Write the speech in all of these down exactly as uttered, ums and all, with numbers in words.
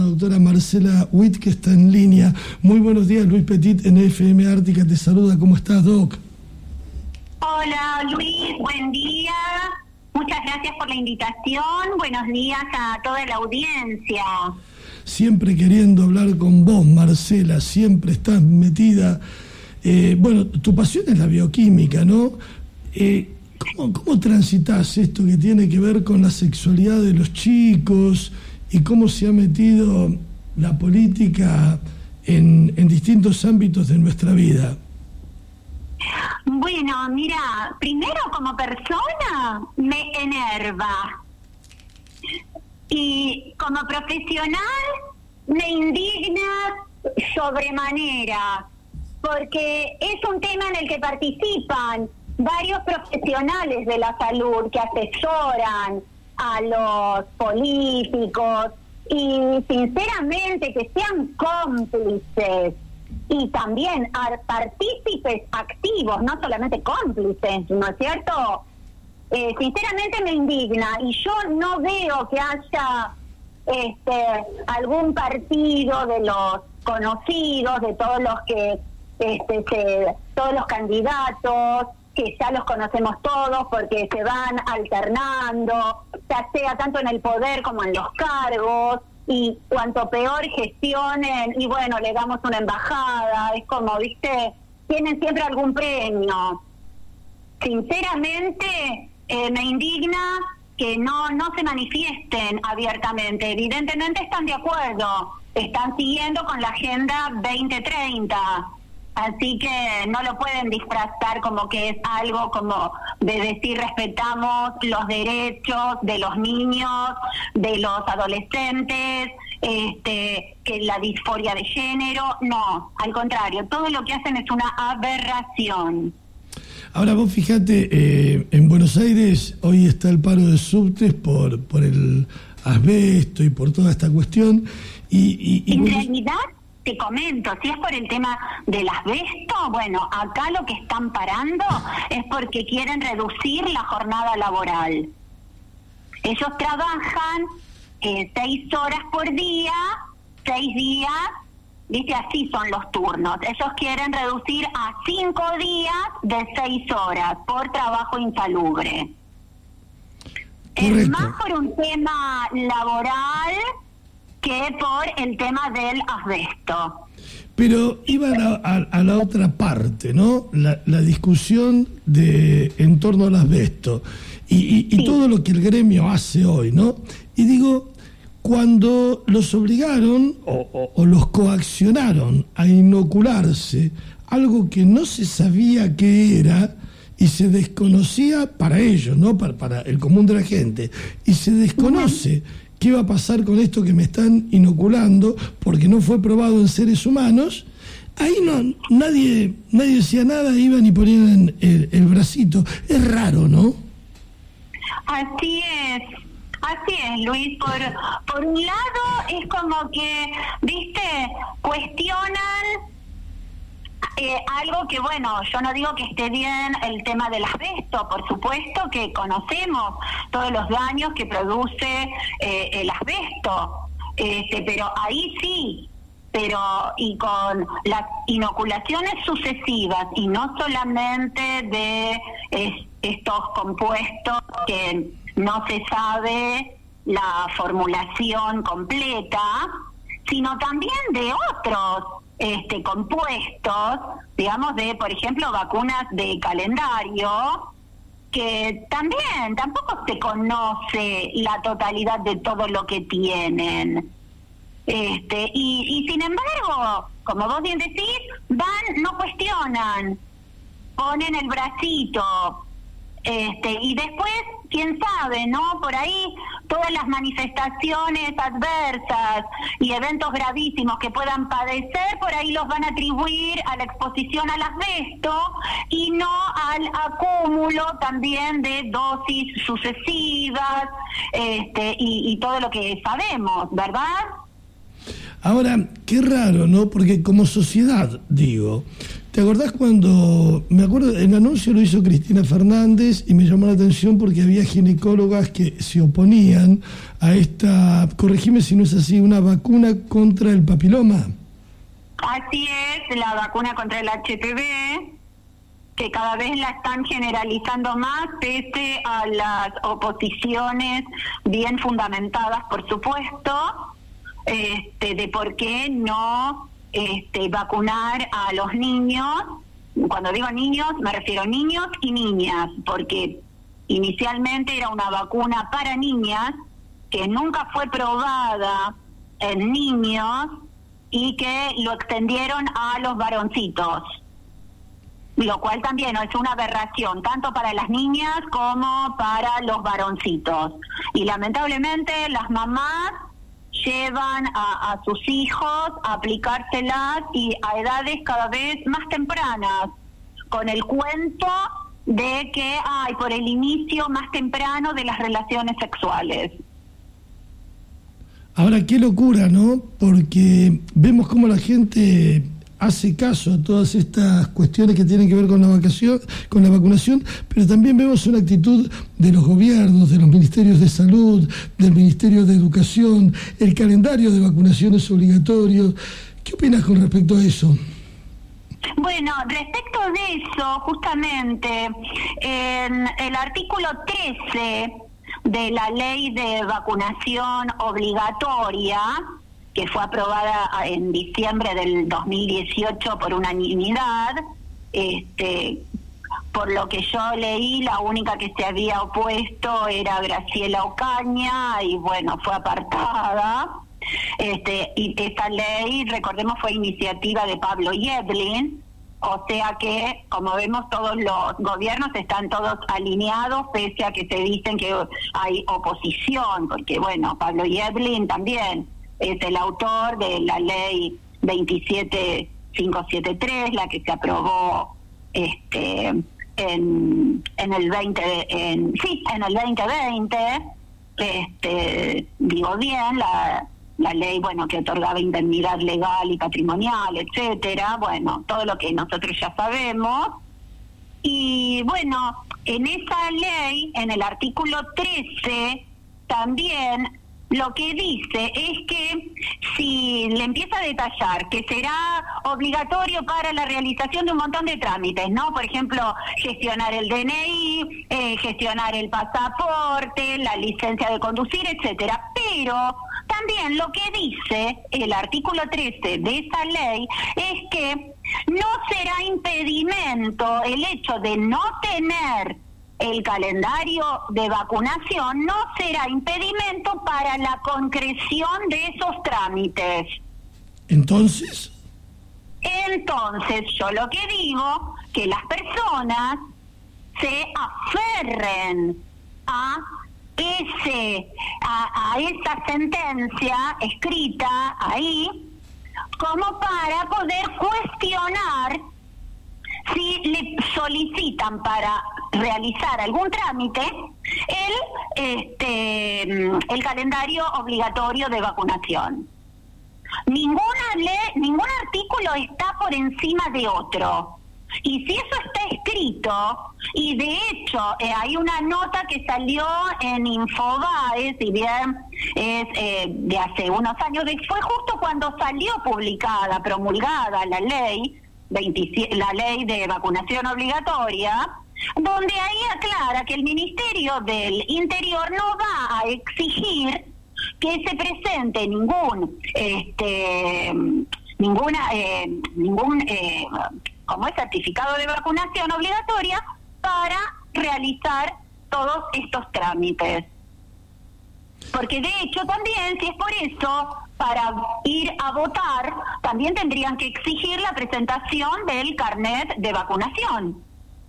Doctora Marcela Witt, que está en línea. Muy buenos días, Luis Petit en F M Ártica te saluda. ¿Cómo estás, Doc? Hola, Luis, buen día. Muchas gracias por la invitación. Buenos días a toda la audiencia. Siempre queriendo hablar con vos, Marcela, siempre estás metida. Eh, bueno, tu pasión es la bioquímica, ¿no? Eh, ¿cómo, ¿Cómo transitas esto que tiene que ver con la sexualidad de los chicos y cómo se ha metido la política en, en distintos ámbitos de nuestra vida? Bueno, mira, primero como persona me enerva y como profesional me indigna sobremanera, porque es un tema en el que participan varios profesionales de la salud que asesoran a los políticos y sinceramente que sean cómplices y también a partícipes activos, no solamente cómplices, ¿no es cierto? Eh, sinceramente me indigna y yo no veo que haya este algún partido de los conocidos, de todos los que este se, todos los candidatos que ya los conocemos todos porque se van alternando, ya sea tanto en el poder como en los cargos, y cuanto peor gestionen, y bueno, le damos una embajada, es como, viste, tienen siempre algún premio. Sinceramente, eh, me indigna que no, no se manifiesten abiertamente. Evidentemente están de acuerdo, están siguiendo con la Agenda veinte treinta. Así que no lo pueden disfrazar como que es algo como de decir respetamos los derechos de los niños, de los adolescentes, este, que la disforia de género. No, al contrario, todo lo que hacen es una aberración. Ahora vos fíjate, eh, en Buenos Aires hoy está el paro de subtes por, por el asbesto y por toda esta cuestión. Y, y, y en vos... realidad... Te comento, si es por el tema del asbesto, bueno, acá lo que están parando es porque quieren reducir la jornada laboral. Ellos trabajan eh, seis horas por día, seis días, viste, así son los turnos. Ellos quieren reducir a cinco días de seis horas por trabajo insalubre. Correcto. Es más por un tema laboral que por el tema del asbesto. Pero iba a, a, a la otra parte, ¿no? La, la discusión de en torno al asbesto y, y, y sí. todo lo que el gremio hace hoy, ¿no? Y digo, cuando los obligaron o, o, o los coaccionaron a inocularse algo que no se sabía qué era y se desconocía para ellos, ¿no? Para, para el común de la gente, y se desconoce uh-huh. ¿Qué va a pasar con esto que me están inoculando porque no fue probado en seres humanos? Ahí no nadie nadie decía nada, iban y ponían el, el bracito. Es raro, ¿no? Así es, así es, Luis. Por, por un lado es como que, viste, cuestionan Eh, algo que, bueno, yo no digo que esté bien el tema del asbesto, por supuesto que conocemos todos los daños que produce eh, el asbesto, este, pero ahí sí, pero y con las inoculaciones sucesivas y no solamente de es, estos compuestos que no se sabe la formulación completa, sino también de otros Este, compuestos, digamos, de, por ejemplo, vacunas de calendario, que también tampoco se conoce la totalidad de todo lo que tienen. Este, y, y sin embargo, como vos bien decís, van, no cuestionan, ponen el bracito, este, y después, quién sabe, ¿no? Por ahí todas las manifestaciones adversas y eventos gravísimos que puedan padecer, por ahí los van a atribuir a la exposición al asbesto y no al acúmulo también de dosis sucesivas, este, y, y todo lo que sabemos, ¿verdad? Ahora, qué raro, ¿no? Porque como sociedad, digo, ¿Te acordás cuando, me acuerdo, el anuncio lo hizo Cristina Fernández y me llamó la atención porque había ginecólogas que se oponían a esta, corregime si no es así, una vacuna contra el papiloma? Así es, la vacuna contra el H P V, que cada vez la están generalizando más, pese a las oposiciones bien fundamentadas, por supuesto, este, de por qué no este, vacunar a los niños. Cuando digo niños, me refiero a niños y niñas, porque inicialmente era una vacuna para niñas que nunca fue probada en niños y que lo extendieron a los varoncitos, lo cual también es una aberración, tanto para las niñas como para los varoncitos. Y lamentablemente las mamás llevan a, a sus hijos a aplicárselas y a edades cada vez más tempranas, con el cuento de que hay por el inicio más temprano de las relaciones sexuales. Ahora, qué locura, ¿no? Porque vemos cómo la gente hace caso a todas estas cuestiones que tienen que ver con la vacación, con la vacunación, pero también vemos una actitud de los gobiernos, de los ministerios de salud, del Ministerio de Educación, el calendario de vacunaciones obligatorios. ¿Qué opinas con respecto a eso? Bueno, respecto de eso, justamente, en el artículo trece de la Ley de Vacunación Obligatoria, que fue aprobada en diciembre del dos mil dieciocho por unanimidad, este, por lo que yo leí, la única que se había opuesto era Graciela Ocaña, y bueno, fue apartada. Este, y esta ley, recordemos, fue iniciativa de Pablo Yedlin, o sea que, como vemos, todos los gobiernos están todos alineados, pese a que se dicen que hay oposición, porque bueno, Pablo Yedlin también es el autor de la ley veintisiete mil quinientos setenta y tres, la que se aprobó este en en el veinte en sí en el veinte veinte, este digo bien, la la ley, bueno, que otorgaba indemnidad legal y patrimonial, etcétera, bueno, todo lo que nosotros ya sabemos. Y bueno, en esa ley, en el artículo trece, también lo que dice es que si le empieza a detallar que será obligatorio para la realización de un montón de trámites, ¿no? Por ejemplo, gestionar el D N I, eh, gestionar el pasaporte, la licencia de conducir, etcétera. Pero también lo que dice el artículo trece de esa ley es que no será impedimento el hecho de no tener el calendario de vacunación, no será impedimento para la concreción de esos trámites. Entonces, Entonces, yo lo que digo, que las personas se aferren a ese, a, a esa sentencia escrita ahí, como para poder cuestionar si le solicitan para realizar algún trámite el este el calendario obligatorio de vacunación. Ninguna ley, ningún artículo está por encima de otro. Y si eso está escrito, y de hecho eh, hay una nota que salió en Infobae, si bien es eh, de hace unos años, fue justo cuando salió publicada, promulgada la ley, veintisiete, la ley de vacunación obligatoria, donde ahí aclara que el Ministerio del Interior no va a exigir que se presente ningún este ninguna eh, ningún eh, como es certificado de vacunación obligatoria para realizar todos estos trámites. Porque de hecho también, si es por eso, para ir a votar, también tendrían que exigir la presentación del carnet de vacunación.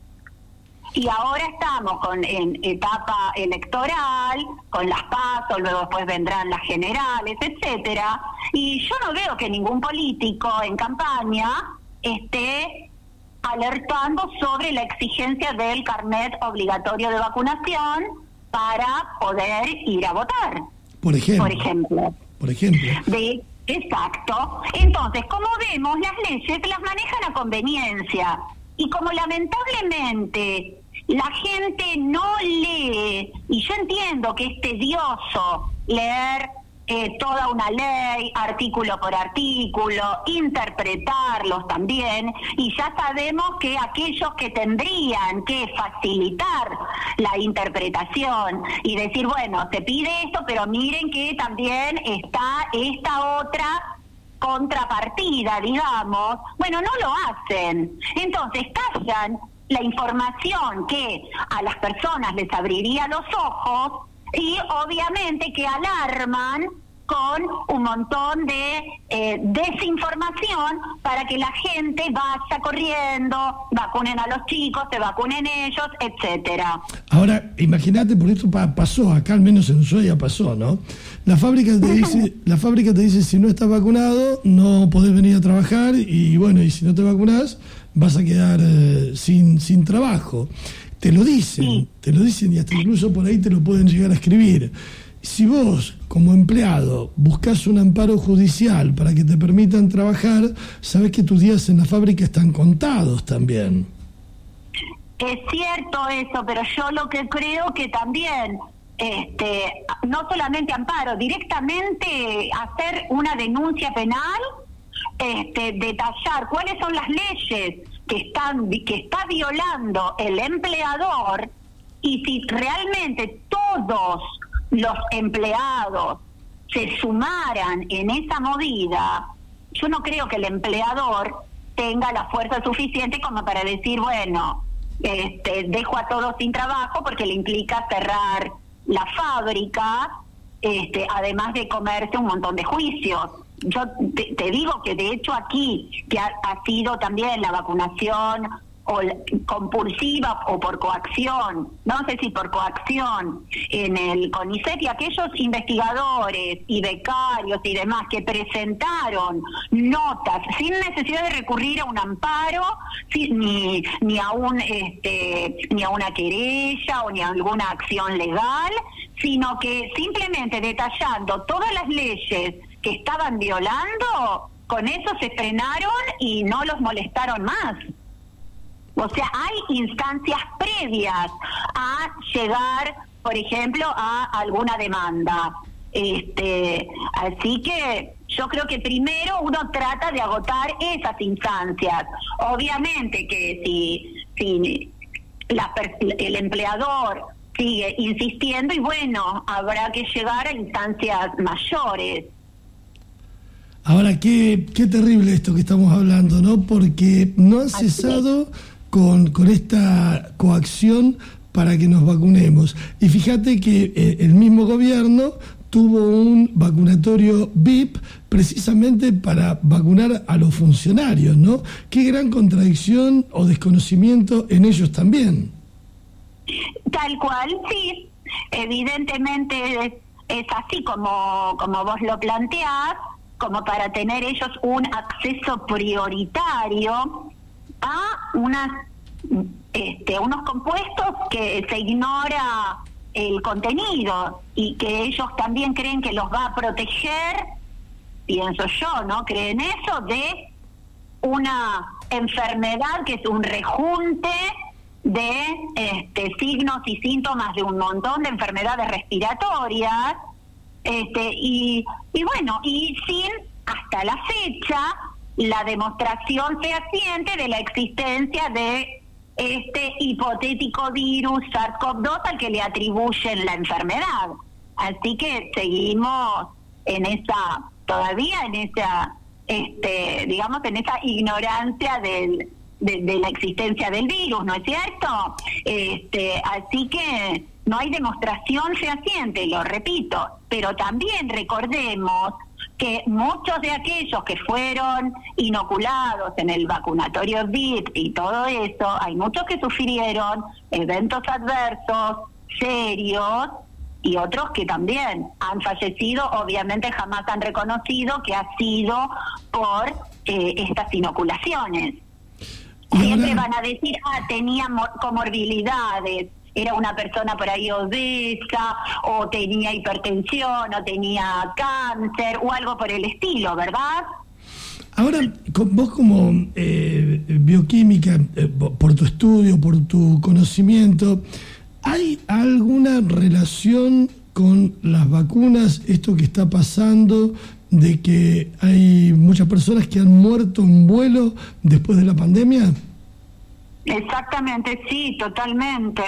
Y ahora estamos con en etapa electoral, con las PASO, luego después vendrán las generales, etcétera. Y yo no veo que ningún político en campaña esté alertando sobre la exigencia del carnet obligatorio de vacunación para poder ir a votar. Por ejemplo. Por ejemplo. Por ejemplo. De, Exacto. Entonces, como vemos, las leyes las manejan a conveniencia. Y como lamentablemente la gente no lee, y yo entiendo que es tedioso leer eh, toda una ley, artículo por artículo, interpretarlos también, y ya sabemos que aquellos que tendrían que facilitar la interpretación y decir, bueno, se pide esto, pero miren que también está esta otra contrapartida, digamos, bueno, no lo hacen. Entonces callan la información que a las personas les abriría los ojos y obviamente que alarman con un montón de eh, desinformación para que la gente vaya corriendo, vacunen a los chicos, se vacunen ellos, etcétera. Ahora, imagínate, por esto pa- pasó, acá al menos en Ushuaia pasó, ¿no? La fábrica te dice, la fábrica te dice, si no estás vacunado, no podés venir a trabajar, y bueno, y si no te vacunás, vas a quedar eh, sin, sin trabajo. Te lo dicen, sí. te lo dicen, y hasta incluso por ahí te lo pueden llegar a escribir. Si vos, como empleado, buscas un amparo judicial para que te permitan trabajar, sabés que tus días en la fábrica están contados también. Es cierto eso, pero yo lo que creo que también, este, no solamente amparo, directamente hacer una denuncia penal, este, detallar cuáles son las leyes que están que está violando el empleador, y si realmente todos los empleados se sumaran en esa movida, yo no creo que el empleador tenga la fuerza suficiente como para decir, bueno, este, dejo a todos sin trabajo, porque le implica cerrar la fábrica, este, además de comerse un montón de juicios. Yo te, te digo que de hecho aquí, que ha, ha sido también la vacunación o compulsiva o por coacción, no sé si por coacción, en el CONICET, y aquellos investigadores y becarios y demás que presentaron notas sin necesidad de recurrir a un amparo, sin, ni ni a un este ni a una querella o ni a alguna acción legal, sino que simplemente detallando todas las leyes que estaban violando, con eso se frenaron y no los molestaron más. O sea, hay instancias previas a llegar, por ejemplo, a alguna demanda. Este, así que yo creo que primero uno trata de agotar esas instancias. Obviamente que si, si la, el empleador sigue insistiendo, y bueno, habrá que llegar a instancias mayores. Ahora, qué, qué terrible esto que estamos hablando, ¿no? Porque no han cesado con, con esta coacción para que nos vacunemos. Y fíjate que eh, el mismo gobierno tuvo un vacunatorio V I P precisamente para vacunar a los funcionarios, ¿no? Qué gran contradicción o desconocimiento en ellos también. Tal cual, sí. Evidentemente es, es así como, como vos lo planteás, como para tener ellos un acceso prioritario a unas, este, unos compuestos que se ignora el contenido y que ellos también creen que los va a proteger, pienso yo, ¿no? Creen eso, de una enfermedad que es un rejunte de este, signos y síntomas de un montón de enfermedades respiratorias, este, y, y bueno, y sin hasta la fecha la demostración fehaciente de la existencia de este hipotético virus SARS-CoV dos al que le atribuyen la enfermedad. Así que seguimos en esa, todavía en esa, este, digamos, en esa ignorancia del, de, de la existencia del virus, ¿no es cierto? Este, así que no hay demostración fehaciente, lo repito, pero también recordemos que muchos de aquellos que fueron inoculados en el vacunatorio V I P y todo eso, hay muchos que sufrieron eventos adversos serios y otros que también han fallecido, obviamente jamás han reconocido que ha sido por eh, estas inoculaciones. Siempre van a decir, ah, tenía comorbilidades. era una persona por ahí obesa, o tenía hipertensión, o tenía cáncer, o algo por el estilo, ¿verdad? Ahora, vos como eh, bioquímica, eh, por tu estudio, por tu conocimiento, ¿hay alguna relación con las vacunas, esto que está pasando, de que hay muchas personas que han muerto en vuelo después de la pandemia? Exactamente, sí, totalmente,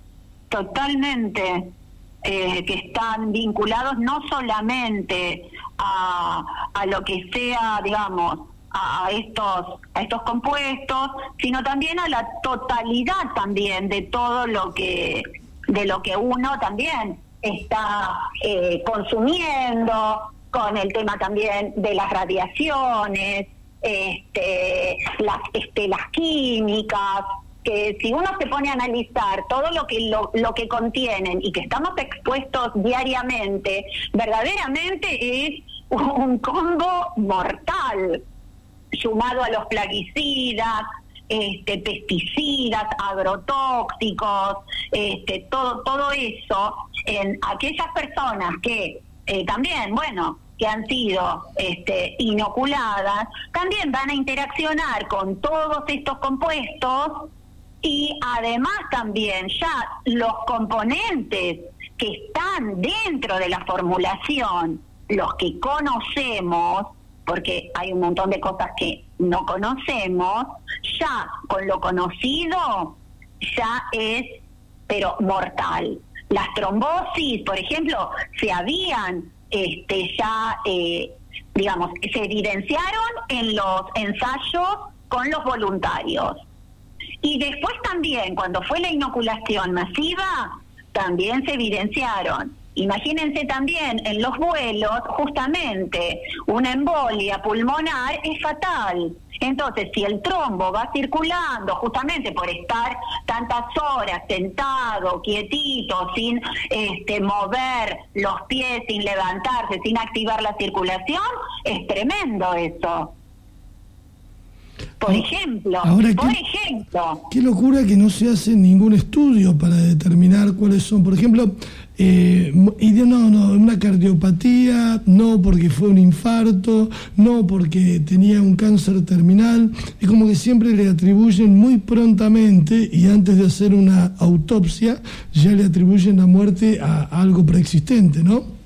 totalmente, eh, que están vinculados no solamente a, a lo que sea, digamos, a estos a estos compuestos, sino también a la totalidad también de todo lo que de lo que uno también está eh, consumiendo, con el tema también de las radiaciones, este, las este, las químicas, que si uno se pone a analizar todo lo que lo, lo que contienen y que estamos expuestos diariamente, verdaderamente es un combo mortal, sumado a los plaguicidas, este, pesticidas, agrotóxicos, este, todo todo eso en aquellas personas que eh, también, bueno, que han sido este, inoculadas, también van a interaccionar con todos estos compuestos. Y además también ya los componentes que están dentro de la formulación, los que conocemos, porque hay un montón de cosas que no conocemos, ya con lo conocido ya es, pero mortal. Las trombosis, por ejemplo, se habían este, ya, eh, digamos, se evidenciaron en los ensayos con los voluntarios. Y después también, cuando fue la inoculación masiva, también se evidenciaron. Imagínense también en los vuelos, justamente, una embolia pulmonar es fatal. Entonces, si el trombo va circulando justamente por estar tantas horas sentado, quietito, sin este, mover los pies, sin levantarse, sin activar la circulación, es tremendo eso. Por ejemplo, Ahora, por qué, ejemplo. Qué locura que no se hace ningún estudio para determinar cuáles son. Por ejemplo, eh, y de, no, no, una cardiopatía, no porque fue un infarto, no porque tenía un cáncer terminal. Es como que siempre le atribuyen muy prontamente y antes de hacer una autopsia ya le atribuyen la muerte a, a algo preexistente, ¿no?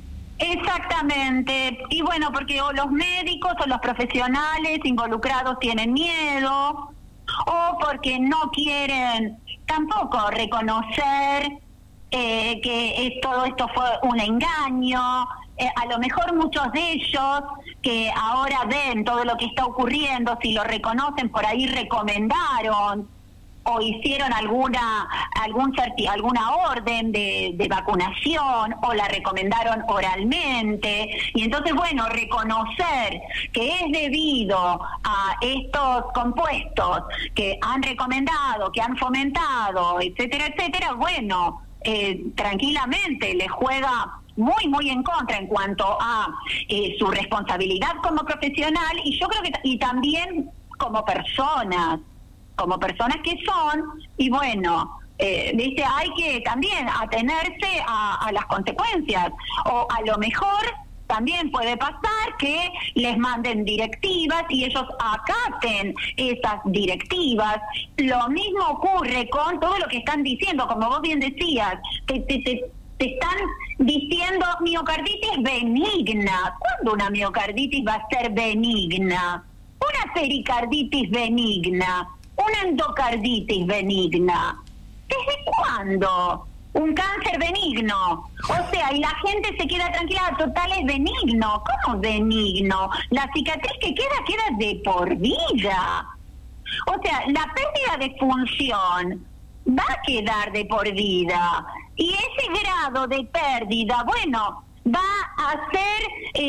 Exactamente, y bueno, porque o los médicos o los profesionales involucrados tienen miedo, o porque no quieren tampoco reconocer eh, que es, todo esto fue un engaño. Eh, a lo mejor muchos de ellos que ahora ven todo lo que está ocurriendo, si lo reconocen, por ahí recomendaron o hicieron alguna algún certi- alguna orden de, de vacunación o la recomendaron oralmente, y entonces bueno, reconocer que es debido a estos compuestos que han recomendado, que han fomentado, etcétera, etcétera, bueno, eh, tranquilamente le juega muy, muy en contra en cuanto a eh, su responsabilidad como profesional, y yo creo que y también como personas, como personas que son, y bueno, eh, dice, hay que también atenerse a, a las consecuencias, o a lo mejor también puede pasar que les manden directivas y ellos acaten esas directivas. Lo mismo ocurre con todo lo que están diciendo, como vos bien decías, te, te, te, te están diciendo miocarditis benigna. ¿Cuándo una miocarditis va a ser benigna? Una pericarditis benigna, una endocarditis benigna. ¿Desde cuándo? Un cáncer benigno. O sea, y la gente se queda tranquila, total es benigno. ¿Cómo benigno? La cicatriz que queda, queda de por vida. O sea, la pérdida de función va a quedar de por vida. Y ese grado de pérdida, bueno, va a ser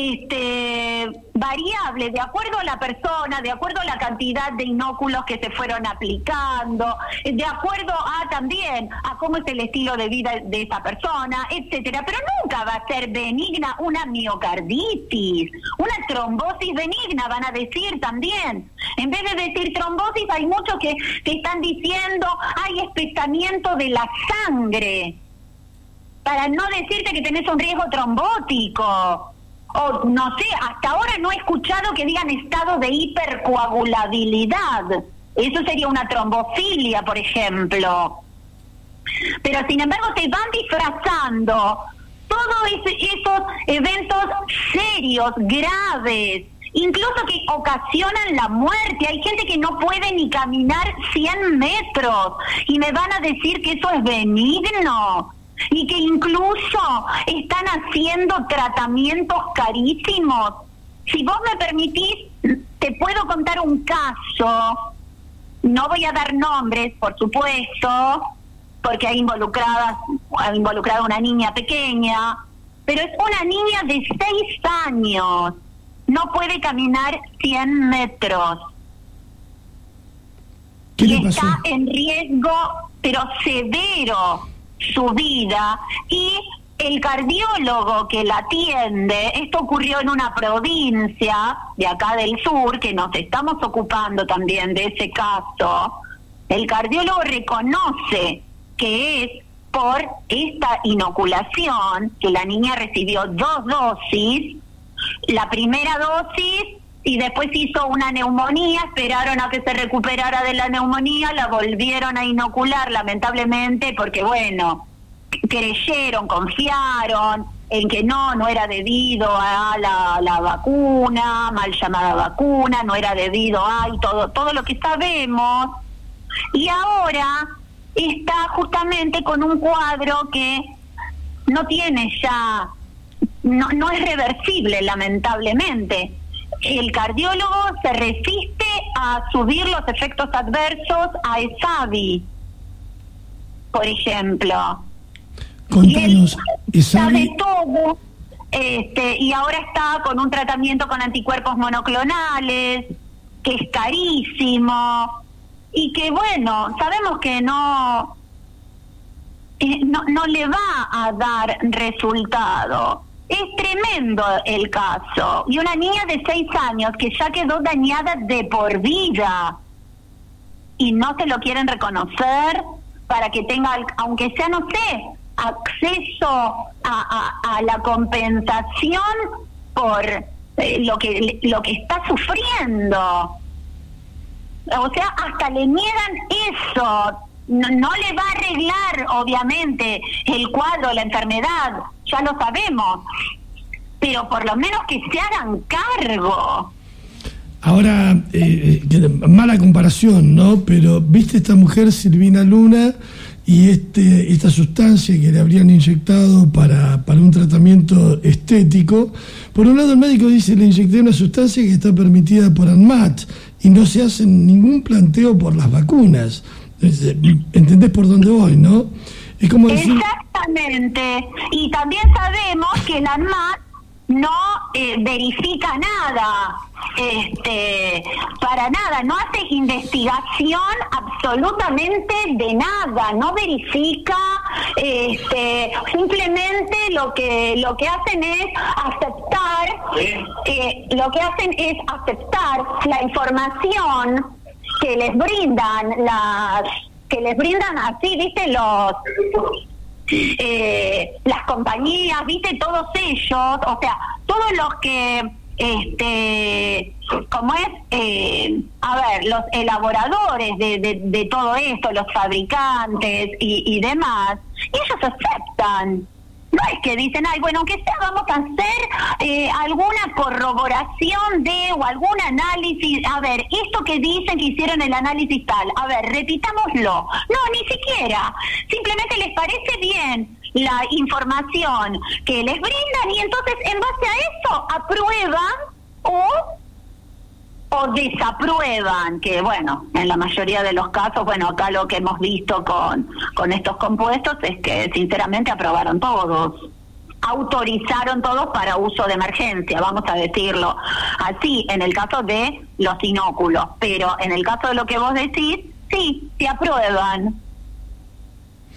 este, variable de acuerdo a la persona, de acuerdo a la cantidad de inóculos que se fueron aplicando, de acuerdo a también a cómo es el estilo de vida de esa persona, etcétera. Pero nunca va a ser benigna una miocarditis, una trombosis benigna, van a decir también En vez de decir trombosis, hay muchos que, que están diciendo, hay espesamiento de la sangre, para no decirte que tenés un riesgo trombótico. O no sé, hasta ahora no he escuchado que digan estado de hipercoagulabilidad. Eso sería una trombofilia, por ejemplo. Pero sin embargo se van disfrazando todos esos eventos serios, graves, incluso que ocasionan la muerte. Hay gente que no puede ni caminar cien metros y me van a decir que eso es benigno y que incluso están haciendo tratamientos carísimos. Si vos me permitís, te puedo contar un caso. No voy a dar nombres, por supuesto, porque hay involucrada, ha involucrado una niña pequeña, pero es una niña de seis años, no puede caminar cien metros. ¿Qué y le pasó? Está en riesgo, pero severo, su vida, y el cardiólogo que la atiende, esto ocurrió en una provincia de acá del sur, que nos estamos ocupando también de ese caso, el cardiólogo reconoce que es por esta inoculación, que la niña recibió dos dosis, la primera dosis, y después hizo una neumonía, esperaron a que se recuperara de la neumonía, la volvieron a inocular, lamentablemente, porque bueno, creyeron, confiaron en que no, no era debido a la, la vacuna, mal llamada vacuna, no era debido a y todo, todo lo que sabemos, y ahora está justamente con un cuadro que no tiene ya, no, no es reversible, lamentablemente. El cardiólogo se resiste a subir los efectos adversos a ESAVI, por ejemplo. Contanos, y él sabe ESAVI... todo, este, y ahora está con un tratamiento con anticuerpos monoclonales, que es carísimo, y que bueno, sabemos que no, eh, no, no le va a dar resultado. Es tremendo el caso. Y una niña de seis años que ya quedó dañada de por vida y no se lo quieren reconocer para que tenga, aunque sea, no sé, acceso a, a, a la compensación por eh, lo que lo que está sufriendo. O sea, hasta le niegan eso. No, no le va a arreglar, obviamente, el cuadro, la enfermedad, ya lo sabemos, pero por lo menos que se hagan cargo. Ahora, eh, mala comparación, ¿no? Pero, ¿viste esta mujer, Silvina Luna, y este esta sustancia que le habrían inyectado para, para un tratamiento estético? Por un lado, el médico dice, le inyecté una sustancia que está permitida por ANMAT, y no se hace ningún planteo por las vacunas. ¿Entendés por dónde voy, no? Es como decir... Exactamente. Y también sabemos que el ANMAT no eh, verifica nada, este, para nada, no hace investigación absolutamente de nada, no verifica, este, simplemente lo que lo que hacen es aceptar, eh, lo que hacen es aceptar la información que les brindan las que les brindan así, viste, los eh, las compañías, viste, todos ellos, o sea, todos los que este como es eh, a ver, los elaboradores de, de, de todo esto, los fabricantes y, y demás, ellos aceptan. No es que dicen, ay, bueno, aunque sea, vamos a hacer eh, alguna corroboración de, o algún análisis, a ver, esto que dicen que hicieron el análisis tal, a ver, repitámoslo. No, ni siquiera. Simplemente les parece bien la información que les brindan y entonces en base a eso aprueban o... o desaprueban, que bueno, en la mayoría de los casos, bueno, acá lo que hemos visto con, con estos compuestos es que sinceramente aprobaron todos, autorizaron todos para uso de emergencia, vamos a decirlo así, en el caso de los inóculos, pero en el caso de lo que vos decís, sí, se aprueban.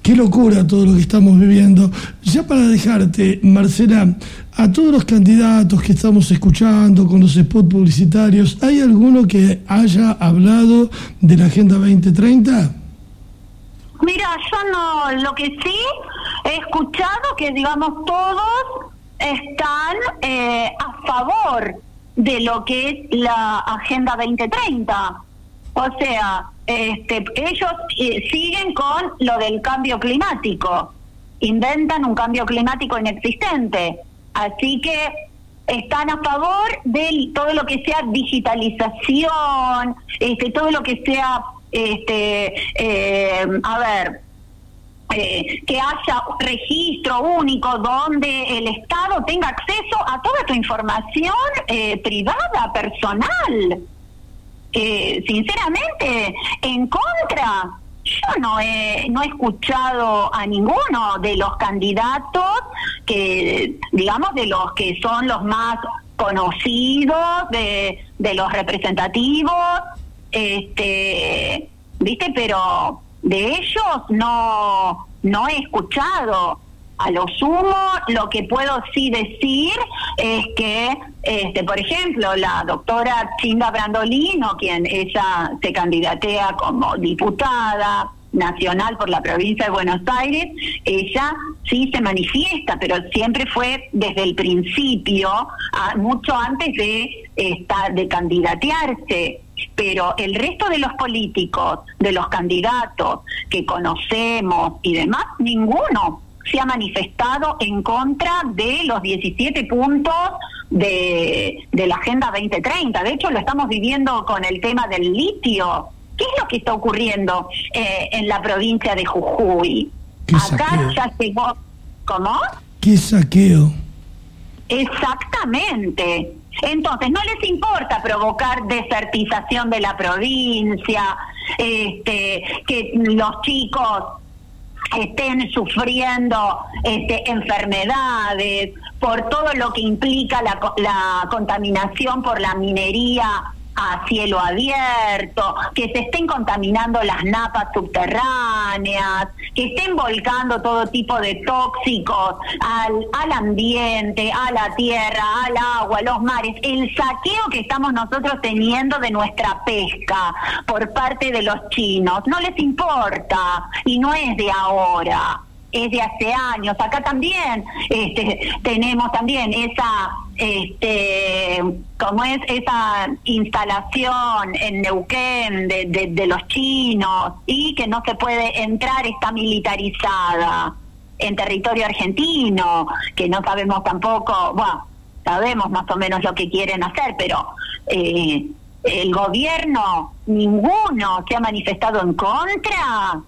qué locura todo lo que estamos viviendo. Ya para dejarte, Marcela, a todos los candidatos que estamos escuchando con los spots publicitarios, ¿hay alguno que haya hablado de la Agenda veinte treinta? Mira, yo no, lo que sí he escuchado que, digamos, todos están eh, a favor de lo que es la Agenda veinte treinta. O sea, este, ellos eh, siguen con lo del cambio climático, inventan un cambio climático inexistente, así que están a favor de todo lo que sea digitalización, este, todo lo que sea, este, eh, a ver, eh, que haya registro único donde el Estado tenga acceso a toda tu información eh, privada, personal. Eh, sinceramente, en contra, yo no he, no he escuchado a ninguno de los candidatos que, digamos, de los que son los más conocidos, de, de los representativos, este, viste, pero de ellos no, no he escuchado. A lo sumo, lo que puedo sí decir es que, este, por ejemplo, la doctora Chinda Brandolino, quien ella se candidatea como diputada nacional por la provincia de Buenos Aires, ella sí se manifiesta, pero siempre fue desde el principio, a, mucho antes de, esta, de candidatearse. Pero el resto de los políticos, de los candidatos que conocemos y demás, ninguno se ha manifestado en contra de los diecisiete puntos de, de la Agenda veinte treinta. De hecho, lo estamos viviendo con el tema del litio. ¿Qué es lo que está ocurriendo eh, en la provincia de Jujuy? Acá ya llegó... ¿Cómo? ¿Qué saqueo? Exactamente. Entonces, no les importa provocar desertización de la provincia, este, que los chicos estén sufriendo este, enfermedades, por todo lo que implica la, la contaminación por la minería a cielo abierto, que se estén contaminando las napas subterráneas, que estén volcando todo tipo de tóxicos al, al ambiente, a la tierra, al agua, a los mares, el saqueo que estamos nosotros teniendo de nuestra pesca por parte de los chinos, no les importa, y no es de ahora, es de hace años. Acá también este, tenemos también esa, este, como es esa instalación en Neuquén de, de, de los chinos, y que no se puede entrar, está militarizada en territorio argentino, que no sabemos tampoco, bueno, sabemos más o menos lo que quieren hacer, pero eh, el gobierno, ninguno se ha manifestado en contra.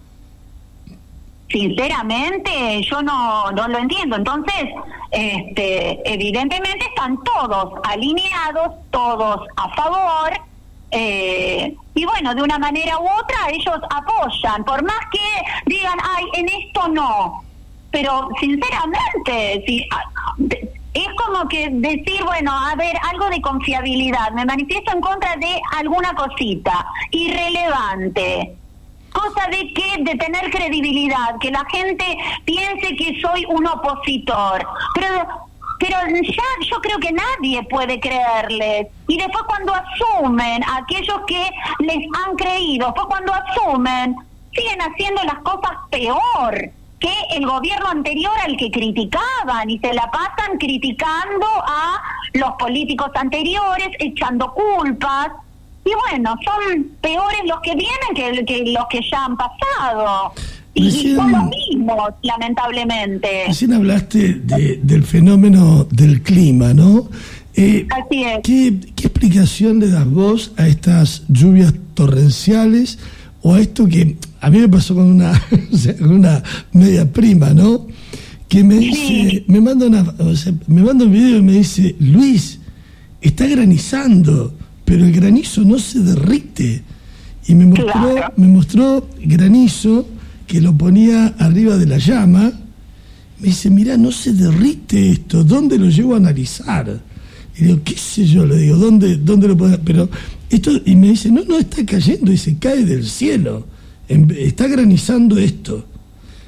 Sinceramente, yo no, no lo entiendo. Entonces, este, evidentemente están todos alineados, todos a favor, eh, y bueno, de una manera u otra ellos apoyan, por más que digan, ay, en esto no. Pero sinceramente, si, es como que decir, bueno, a ver, algo de confiabilidad, me manifiesto en contra de alguna cosita irrelevante. Cosa de que, de tener credibilidad, que la gente piense que soy un opositor. Pero, pero ya yo creo que nadie puede creerles. Y después cuando asumen, aquellos que les han creído, después cuando asumen, siguen haciendo las cosas peor que el gobierno anterior al que criticaban, y se la pasan criticando a los políticos anteriores, echando culpas. Y bueno, son peores los que vienen que, que los que ya han pasado. Y, recién, y son los mismos, lamentablemente. Recién hablaste de, del fenómeno del clima, ¿no? Eh, Así es. ¿qué, ¿Qué explicación le das vos a estas lluvias torrenciales, o a esto que a mí me pasó con una, o sea, con una media prima, ¿no? Que me dice, sí. me manda una, o sea, me manda un video y me dice, Luis, está granizando, pero el granizo no se derrite. Y me mostró, claro. me mostró granizo que lo ponía arriba de la llama. Me dice, mirá, no se derrite esto, ¿dónde lo llevo a analizar? Y digo, qué sé yo, le digo, ¿dónde, dónde lo puedo? Pero esto, y me dice, no, no está cayendo, y se cae del cielo, está granizando esto.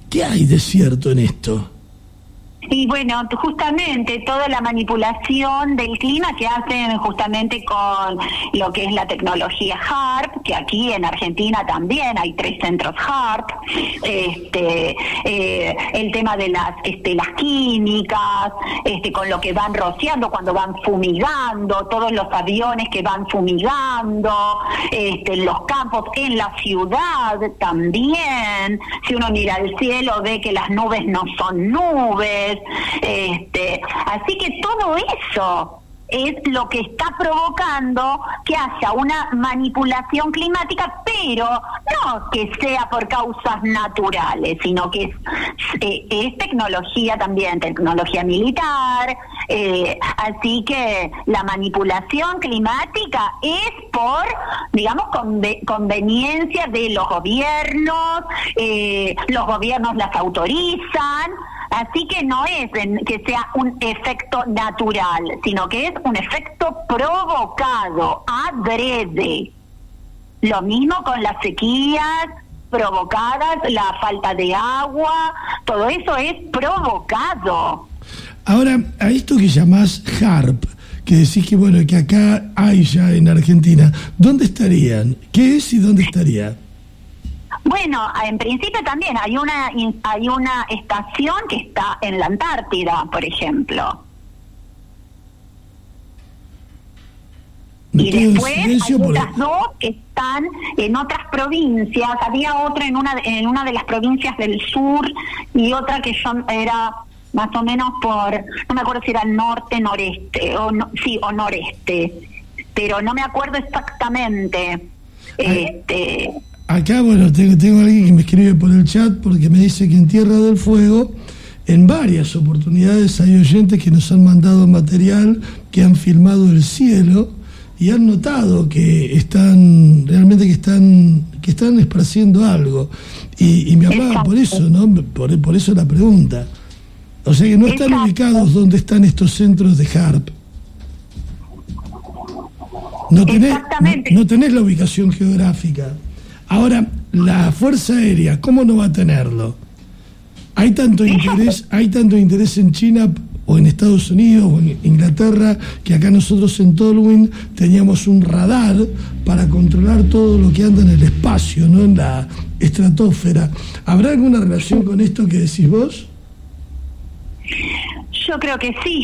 ¿Qué hay de cierto en esto? Y bueno, justamente toda la manipulación del clima que hacen justamente con lo que es la tecnología HAARP, que aquí en Argentina también hay tres centros HAARP, este, eh, el tema de las, este, las químicas, este, con lo que van rociando cuando van fumigando, todos los aviones que van fumigando, este, los campos en la ciudad también. Si uno mira al cielo ve que las nubes no son nubes. Este, así que todo eso es lo que está provocando que haya una manipulación climática, pero no que sea por causas naturales, sino que es, eh, es tecnología también, tecnología militar, eh, así que la manipulación climática es por, digamos, conve- conveniencia de los gobiernos, eh, los gobiernos las autorizan. Así que no es en, que sea un efecto natural, sino que es un efecto provocado, adrede. Lo mismo con las sequías provocadas, la falta de agua, todo eso es provocado. Ahora, a esto que llamás HAARP, que decís que bueno, que acá hay ya en Argentina, ¿dónde estarían? ¿Qué es y dónde estaría? Bueno, en principio también hay una hay una estación que está en la Antártida, por ejemplo. Me Y después hay otras dos que están en otras provincias. Había otra en una en una de las provincias del sur y otra que son, era más o menos por, no me acuerdo si era norte, noreste, o no, sí, o noreste, pero no me acuerdo exactamente. Ay. Este... Acá, bueno, tengo, tengo alguien que me escribe por el chat porque me dice que en Tierra del Fuego, en varias oportunidades hay oyentes que nos han mandado material, que han filmado el cielo y han notado que están, realmente que están que están esparciendo algo. Y, y me hablaba por eso, ¿no? Por, por eso la pregunta. O sea que no están Exacto. ubicados donde están estos centros de HAARP. No tenés, Exactamente. no, no tenés la ubicación geográfica. Ahora, la Fuerza Aérea, ¿cómo no va a tenerlo? Hay tanto interés, hay tanto interés en China o en Estados Unidos o en Inglaterra, que acá nosotros en Tolwyn teníamos un radar para controlar todo lo que anda en el espacio, no en la estratosfera. ¿Habrá alguna relación con esto que decís vos? Yo creo que sí.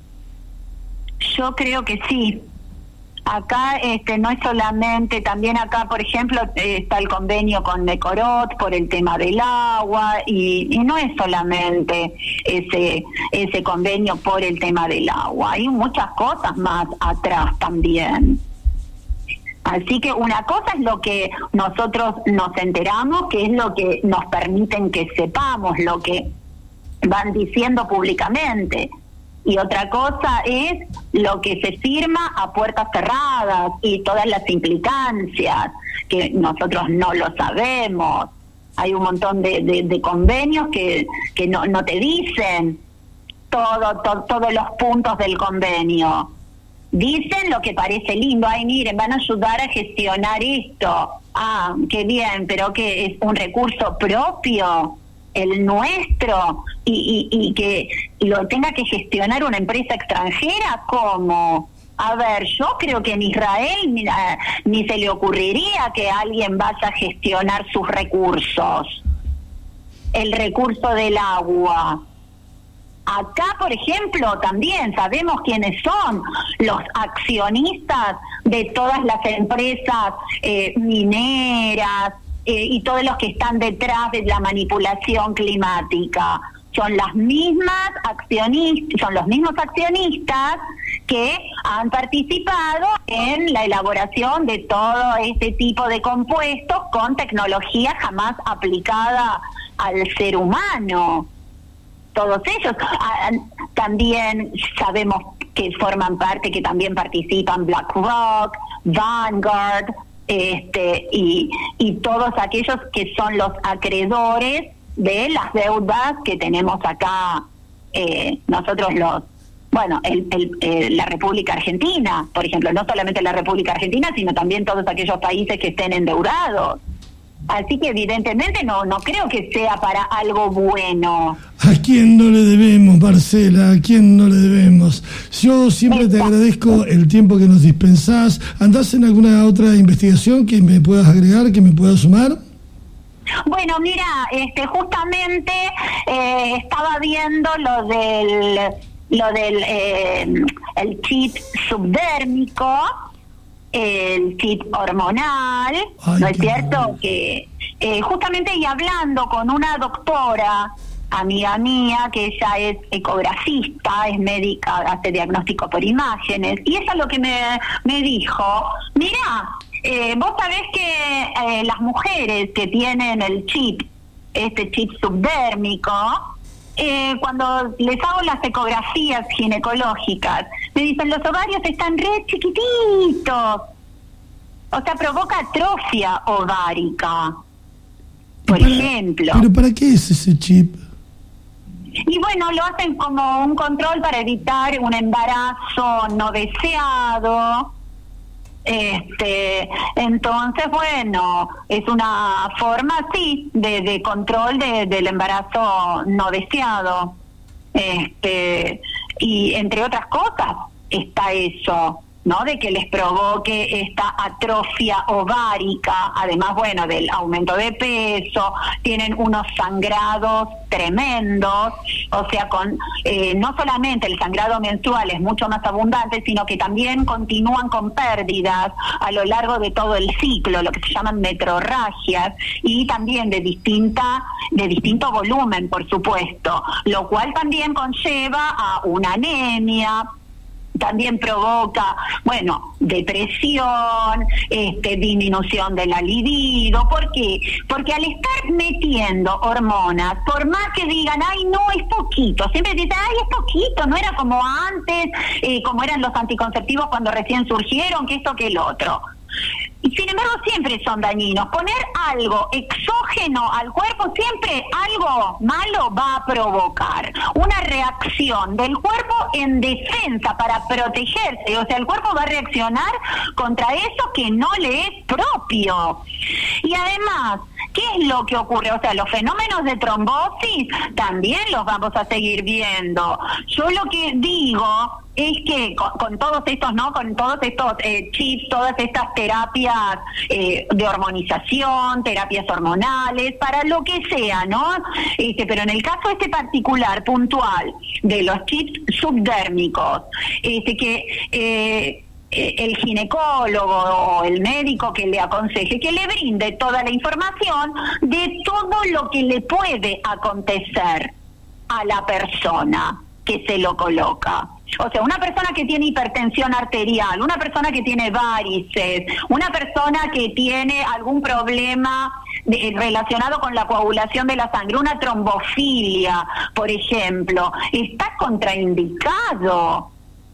Yo creo que sí. Acá este, no es solamente, también acá, por ejemplo, eh, está el convenio con Mecorot por el tema del agua y, y no es solamente ese ese convenio por el tema del agua, hay muchas cosas más atrás también. Así que una cosa es lo que nosotros nos enteramos, que es lo que nos permiten que sepamos, lo que van diciendo públicamente. Y otra cosa es lo que se firma a puertas cerradas y todas las implicancias, que nosotros no lo sabemos. Hay un montón de, de, de convenios que, que no, no te dicen todo, to, todos los puntos del convenio. Dicen lo que parece lindo. Ay, miren, van a ayudar a gestionar esto. Ah, qué bien, pero que es un recurso propio, el nuestro, y, y, y que lo tenga que gestionar una empresa extranjera. ¿Cómo? A ver, yo creo que en Israel ni, ni se le ocurriría que alguien vaya a gestionar sus recursos, el recurso del agua. Acá, por ejemplo, también sabemos quiénes son los accionistas de todas las empresas eh, mineras, Eh, y todos los que están detrás de la manipulación climática. Son las mismas accionistas, son los mismos accionistas que han participado en la elaboración de todo este tipo de compuestos con tecnología jamás aplicada al ser humano. Todos ellos. Ah, también sabemos que forman parte, que también participan BlackRock, Vanguard, Este, y, y todos aquellos que son los acreedores de las deudas que tenemos acá, eh, nosotros los, bueno, el, el, eh, la República Argentina, por ejemplo, no solamente la República Argentina, sino también todos aquellos países que estén endeudados. Así que evidentemente no no creo que sea para algo bueno. ¿A quién no le debemos, Marcela? ¿A quién no le debemos? Yo siempre te agradezco el tiempo que nos dispensás. ¿Andás en alguna otra investigación que me puedas agregar, que me puedas sumar? Bueno, mira, este justamente eh, estaba viendo lo del lo del eh, el chip subdérmico, el chip hormonal. Ay, ¿no es cierto? Mal. Que eh, justamente y hablando con una doctora, amiga mía, que ella es ecografista, es médica, hace diagnóstico por imágenes, y ella lo que me, me dijo, mira, eh, vos sabés que eh, las mujeres que tienen el chip, este chip subdérmico, Eh, cuando les hago las ecografías ginecológicas, me dicen los ovarios están re chiquititos. O sea, provoca atrofia ovárica, por para, ejemplo. ¿Pero para qué es ese chip? Y bueno, lo hacen como un control para evitar un embarazo no deseado. Este, entonces, bueno, es una forma, sí, de, de control de, del embarazo no deseado. Este, y entre otras cosas está eso, ¿no? De que les provoque esta atrofia ovárica, además, bueno, del aumento de peso, tienen unos sangrados tremendos, o sea, con eh, no solamente el sangrado menstrual es mucho más abundante, sino que también continúan con pérdidas a lo largo de todo el ciclo, lo que se llaman metrorragias, y también de distinta, de distinto volumen, por supuesto, lo cual también conlleva a una anemia. También provoca, bueno, depresión, este, disminución de la libido. ¿Por qué? Porque al estar metiendo hormonas, por más que digan, ay, no, es poquito, siempre dicen, ay, es poquito, no era como antes, eh, como eran los anticonceptivos cuando recién surgieron, que esto, que el otro. Y sin embargo siempre son dañinos. Poner algo exógeno al cuerpo siempre algo malo va a provocar. Una reacción del cuerpo en defensa para protegerse. O sea, el cuerpo va a reaccionar contra eso que no le es propio. Y además, ¿qué es lo que ocurre? O sea, los fenómenos de trombosis también los vamos a seguir viendo. Yo lo que digo es que con, con todos estos, ¿no? Con todos estos eh, chips, todas estas terapias eh, de hormonización, terapias hormonales, para lo que sea, ¿no? Este, pero en el caso este particular, puntual, de los chips subdérmicos, este que eh, el ginecólogo o el médico que le aconseje, que le brinde toda la información de todo lo que le puede acontecer a la persona que se lo coloca. O sea, una persona que tiene hipertensión arterial, una persona que tiene varices, una persona que tiene algún problema de, relacionado con la coagulación de la sangre, una trombofilia, por ejemplo, está contraindicado.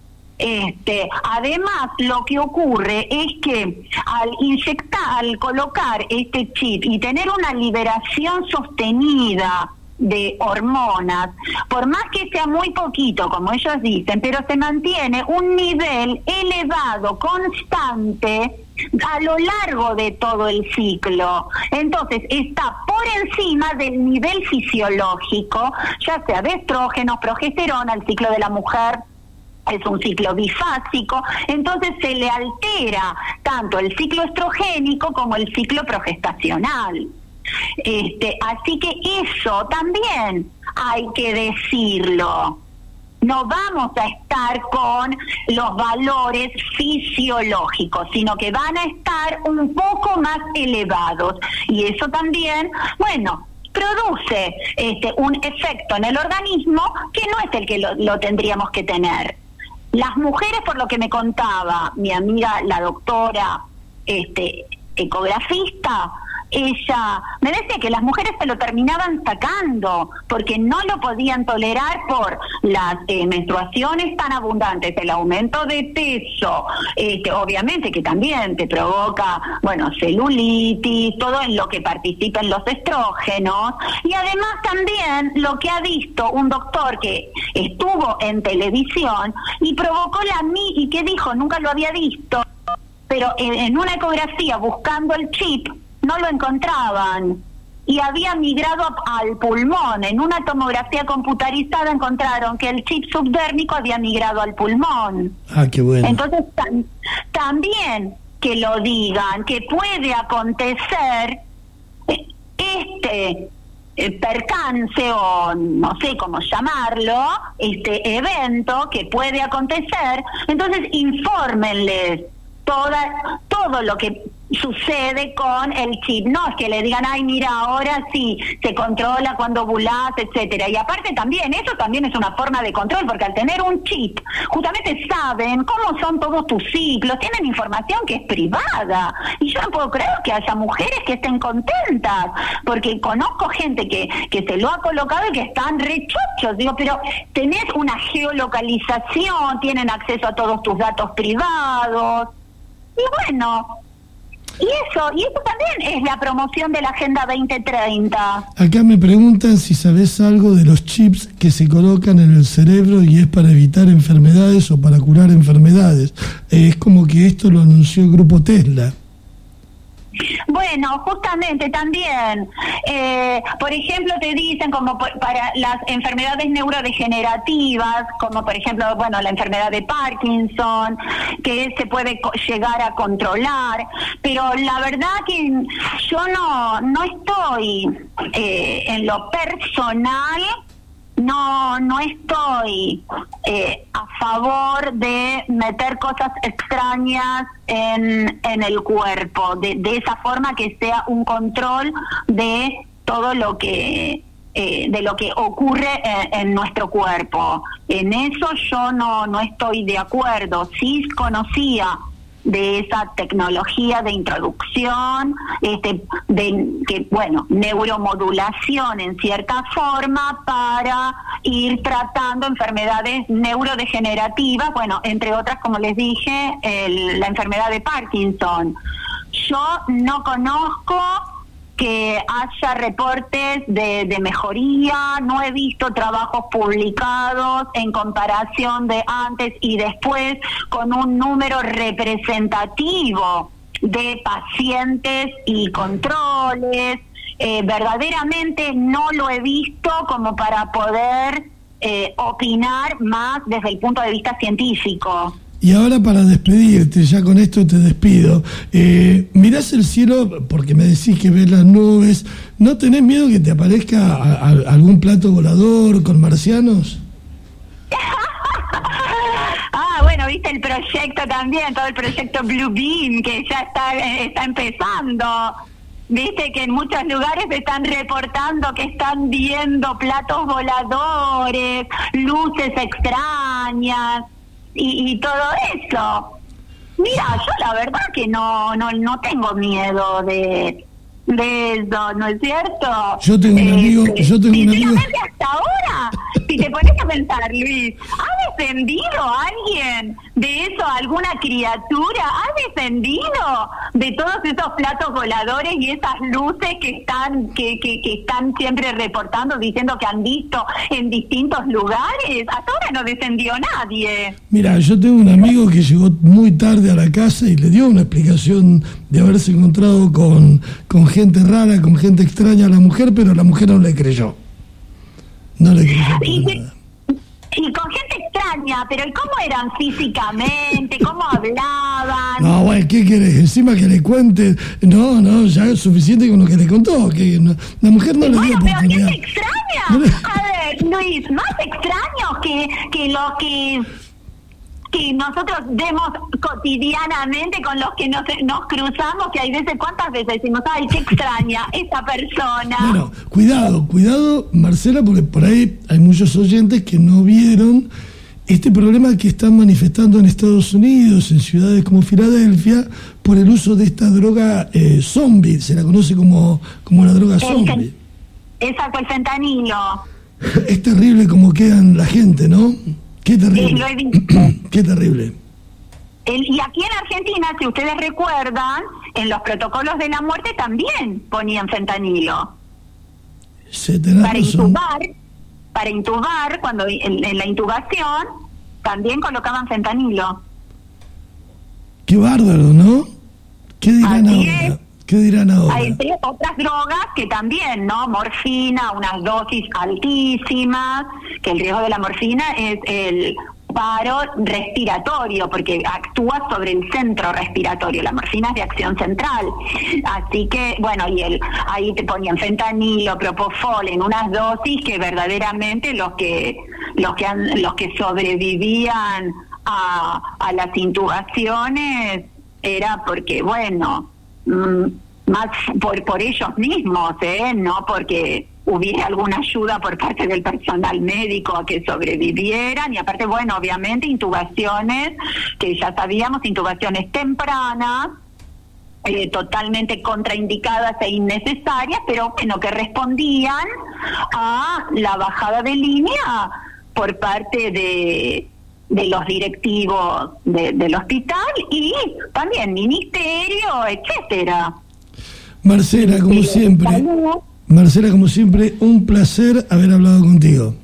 Este, además, lo que ocurre es que al inyectar, al colocar este chip y tener una liberación sostenida de hormonas, por más que sea muy poquito, como ellos dicen, pero se mantiene un nivel elevado, constante, a lo largo de todo el ciclo. Entonces está por encima del nivel fisiológico, ya sea de estrógenos, progesterona. El ciclo de la mujer es un ciclo bifásico, entonces se le altera tanto el ciclo estrogénico como el ciclo progestacional. Este, así que eso también hay que decirlo. No vamos a estar con los valores fisiológicos, sino que van a estar un poco más elevados. Y eso también, bueno, produce este, un efecto en el organismo que no es el que lo, lo tendríamos que tener. Las mujeres, por lo que me contaba mi amiga, la doctora este, ecografista, ella me decía que las mujeres se lo terminaban sacando porque no lo podían tolerar por las eh, menstruaciones tan abundantes, el aumento de peso, este, obviamente que también te provoca, bueno, celulitis, todo en lo que participan los estrógenos, y además también lo que ha visto un doctor que estuvo en televisión y provocó la mi y que dijo, nunca lo había visto, pero en, en una ecografía buscando el chip, no lo encontraban y había migrado al pulmón. En una tomografía computarizada encontraron que el chip subdérmico había migrado al pulmón. Ah, qué bueno. Entonces, tam- también que lo digan, que puede acontecer eh, este eh, percance o no sé cómo llamarlo, este evento que puede acontecer, entonces infórmenles toda, todo lo que sucede con el chip. No es que le digan, ay, mira, ahora sí, se controla cuando ovulás, etcétera. Y aparte también, eso también es una forma de control, porque al tener un chip, justamente saben cómo son todos tus ciclos, tienen información que es privada. Y yo no puedo creer que haya mujeres que estén contentas, porque conozco gente que, que se lo ha colocado y que están rechochos. Digo, pero tenés una geolocalización, tienen acceso a todos tus datos privados. Y bueno, y eso, y eso también es la promoción de la Agenda veinte treinta. Acá me preguntan si sabes algo de los chips que se colocan en el cerebro y es para evitar enfermedades o para curar enfermedades. Eh, es como que esto lo anunció el grupo Tesla. Bueno, justamente también, eh, por ejemplo, te dicen como por, para las enfermedades neurodegenerativas, como por ejemplo, bueno, la enfermedad de Parkinson, que se puede co- llegar a controlar, pero la verdad que yo no, no estoy eh, en lo personal. No, no estoy eh, a favor de meter cosas extrañas en, en el cuerpo, de, de esa forma que sea un control de todo lo que eh, de lo que ocurre en, en nuestro cuerpo. En eso yo no, no estoy de acuerdo. Sí conocía de esa tecnología de introducción, este, de que bueno, neuromodulación en cierta forma para ir tratando enfermedades neurodegenerativas, bueno, entre otras, como les dije, el, la enfermedad de Parkinson. Yo no conozco que haya reportes de, de mejoría, no he visto trabajos publicados en comparación de antes y después con un número representativo de pacientes y controles. Eh, verdaderamente no lo he visto como para poder eh, opinar más desde el punto de vista científico. Y ahora, para despedirte, ya con esto te despido, eh, mirás el cielo porque me decís que ves las nubes, ¿no tenés miedo que te aparezca a, a, algún plato volador con marcianos? Ah, bueno, viste el proyecto también, todo el proyecto Blue Beam, que ya está, está empezando. Viste que en muchos lugares están reportando que están viendo platos voladores, luces extrañas. Y, y todo eso. Mira, yo la verdad que no no no tengo miedo de de eso, ¿no es cierto? Yo tengo un amigo, eh, yo tengo un amigo. Hasta ahora, si te pones a pensar, Luis, ¿ha defendido a alguien de eso, alguna criatura? ¿Ha defendido de todos esos platos voladores y esas luces que están que, que, que están siempre reportando, diciendo que han visto en distintos lugares? Hasta ahora no defendió nadie. Mira, yo tengo un amigo que llegó muy tarde a la casa y le dio una explicación de haberse encontrado con, con gente rara, con gente extraña a la mujer, pero la mujer no le creyó. No le creyó para y, nada. y con gente extraña, pero ¿y cómo eran físicamente? ¿Cómo hablaban? No, bueno, ¿qué querés? Encima que le cuente. No, no, ya es suficiente con lo que le contó. Que no, la mujer no le dio Bueno, pero oportunidad. gente extraña. No le- A ver, Luis, más extraños que, que los que... que nosotros vemos cotidianamente, con los que nos, nos cruzamos, que hay veces, ¿cuántas veces decimos, ay, qué extraña esa persona? Bueno, cuidado, cuidado, Marcela, porque por ahí hay muchos oyentes que no vieron este problema que están manifestando en Estados Unidos, en ciudades como Filadelfia, por el uso de esta droga eh, zombie, se la conoce como, como la droga zombie. Exacto, el fentanilo. Es terrible como quedan la gente, ¿no? Qué Eh, terrible. lo he visto. Qué terrible. El, y aquí en Argentina, si ustedes recuerdan, en los protocolos de la muerte también ponían fentanilo. Se tenés Para razón. intubar, para intubar, cuando en, en la intubación, también colocaban fentanilo. Qué bárbaro, ¿no? ¿Qué dirán Así ahora? es. ¿Qué dirán ahora? Entre otras drogas que también, ¿no? Morfina, unas dosis altísimas, que el riesgo de la morfina es el paro respiratorio, porque actúa sobre el centro respiratorio. La morfina es de acción central. Así que, bueno, y el ahí te ponían fentanilo, propofol en unas dosis que verdaderamente los que los que han, los que sobrevivían a, a las intubaciones era porque, bueno, mmm, más por por ellos mismos, ¿eh? No porque hubiera alguna ayuda por parte del personal médico a que sobrevivieran. Y aparte, bueno, obviamente intubaciones, que ya sabíamos, intubaciones tempranas, eh, totalmente contraindicadas e innecesarias, pero bueno, que respondían a la bajada de línea por parte de de los directivos de, del hospital y también ministerio, etcétera. Marcela, como siempre, Marcela, como siempre, un placer haber hablado contigo.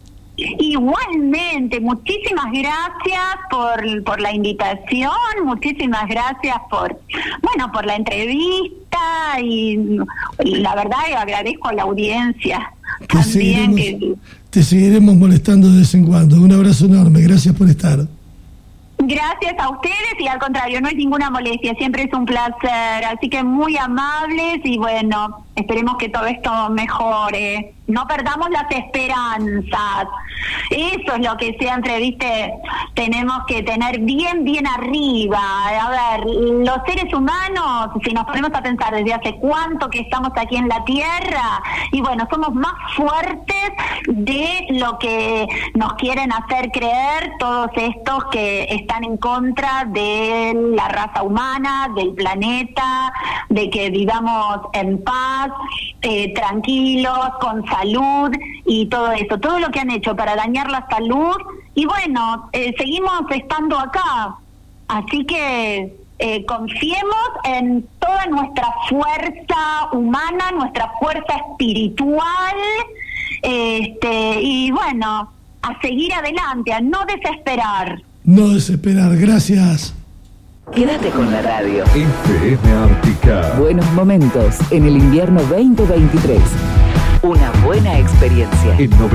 Igualmente, muchísimas gracias por, por la invitación, muchísimas gracias por, bueno, por la entrevista y, y la verdad agradezco a la audiencia te también. Seguiremos, que, te seguiremos molestando de vez en cuando. Un abrazo enorme, gracias por estar. Gracias a ustedes y al contrario, no es ninguna molestia, siempre es un placer, así que muy amables y bueno, esperemos que todo esto mejore, no perdamos las esperanzas, eso es lo que siempre, viste, tenemos que tener bien, bien arriba. A ver, los seres humanos, si nos ponemos a pensar desde hace cuánto que estamos aquí en la Tierra, y bueno, somos más fuertes de lo que nos quieren hacer creer todos estos que están en contra de la raza humana, del planeta, de que vivamos en paz, eh, tranquilos, con salud y todo eso, todo lo que han hecho para dañar la salud y bueno, eh, seguimos estando acá, así que eh, confiemos en toda nuestra fuerza humana, nuestra fuerza espiritual, este, y bueno, a seguir adelante, a no desesperar. No desesperar, gracias. Quédate con la radio. F M Ártica. Buenos momentos en el invierno veinte veintitrés. Una buena experiencia. En